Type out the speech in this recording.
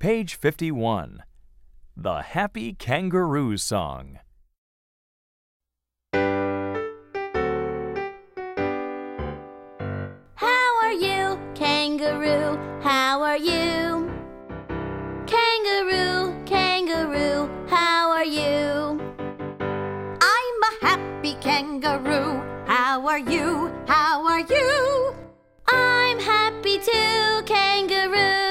Page 51. The Happy Kangaroo Song. How are you, kangaroo? How are you? Kangaroo, kangaroo, how are you? I'm a happy kangaroo. How are you? How are you? I'm happy too, kangaroo.